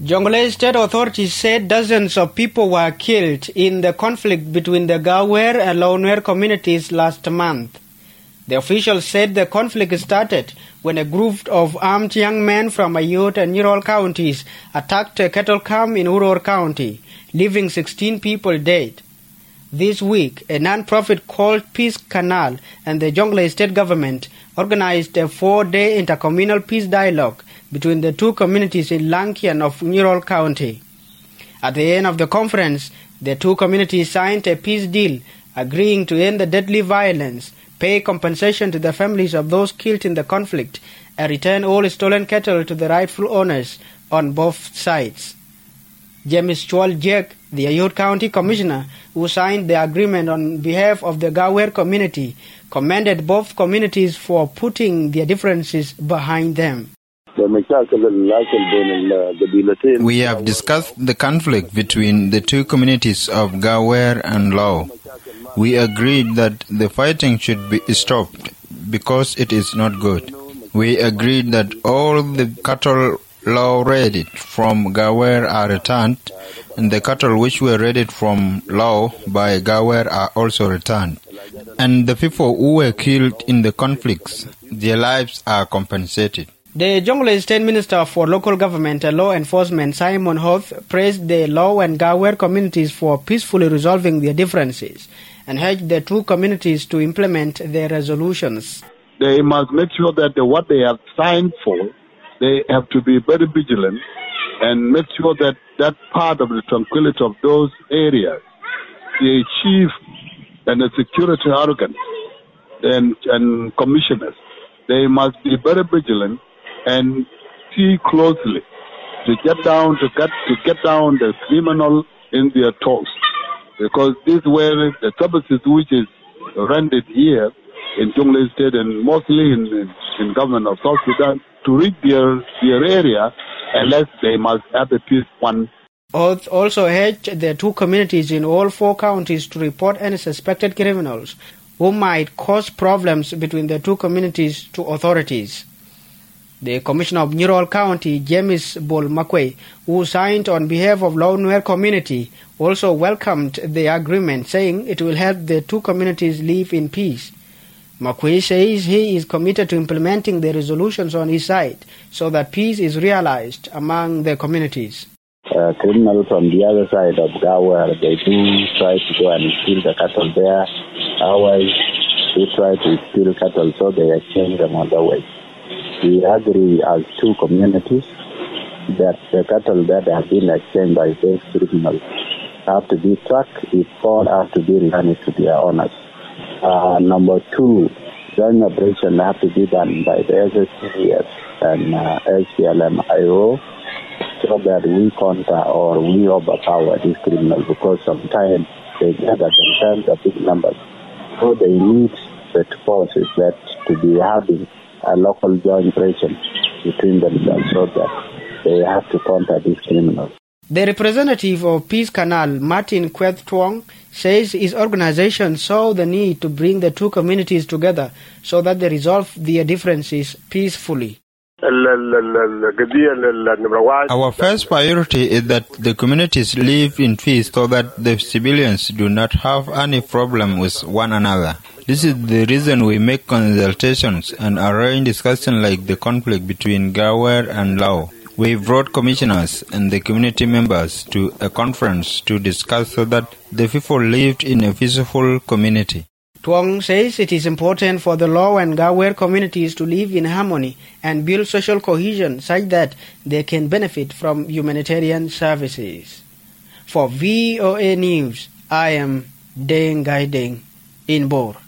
Jonglei state authorities said dozens of people were killed in the conflict between the Gawer and Lowner communities last month. The officials said the conflict started when a group of armed young men from Ayut and Ural counties attacked a cattle camp in Uror County, leaving 16 people dead. This week, a non-profit called Peace Canal and the Jonglei state government organized a 4-day intercommunal peace dialogue between the two communities in Lankian of Ural County. At the end of the conference, the two communities signed a peace deal agreeing to end the deadly violence, pay compensation to the families of those killed in the conflict, and return all stolen cattle to the rightful owners on both sides. James Chwal Jek, the Ayut County Commissioner, who signed the agreement on behalf of the Gawer community, commended both communities for putting their differences behind them. We have discussed the conflict between the two communities of Gawer and Law. We agreed that the fighting should be stopped because it is not good. We agreed that all the cattle Law raided from Gawer are returned, and the cattle which were raided from Law by Gawer are also returned. And the people who were killed in the conflicts, their lives are compensated. The Jonglei State Minister for Local Government and Law Enforcement, Simon Hoth, praised the Law and Gawer communities for peacefully resolving their differences and urged the two communities to implement their resolutions. They must make sure that what they have signed for, they have to be very vigilant and make sure that that part of the tranquility of those areas, the chief and the security organs and commissioners, they must be very vigilant and see closely to get down the criminal in their toes, because this were the services which is rendered here in Jonglei State and mostly in government of South Sudan to reach their area, unless they must have a peace one. Oath also urged the two communities in all 4 counties to report any suspected criminals who might cause problems between the two communities to authorities. The Commissioner of Ural County, James Bol Makwe, who signed on behalf of Lowner community, also welcomed the agreement, saying it will help the two communities live in peace. Makwe says he is committed to implementing the resolutions on his side so that peace is realized among the communities. Criminals from the other side of Gawer, they do try to go and steal the cattle there. Otherwise, they try to steal cattle, so they exchange them on the way. We agree as two communities that the cattle that have been exchanged by those criminals have to be tracked if all have to be returned to their owners. Number 2, joint operation have to be done by the SSCDS and SPLM-IO so that we counter or we overpower these criminals, because sometimes they gather themselves a big numbers. So they need the forces that to be having a local joint operation between themselves so that they have to counter these criminals. The representative of Peace Canal, Martin Kweth Tuong, says his organization saw the need to bring the two communities together so that they resolve their differences peacefully. Our first priority is that the communities live in peace so that the civilians do not have any problem with one another. This is the reason we make consultations and arrange discussions like the conflict between Gawer and Lao. We brought commissioners and the community members to a conference to discuss so that the people lived in a peaceful community. Tuong says it is important for the Law and Gawer communities to live in harmony and build social cohesion such that they can benefit from humanitarian services. For VOA News, I am Deng Gai Deng in Bor.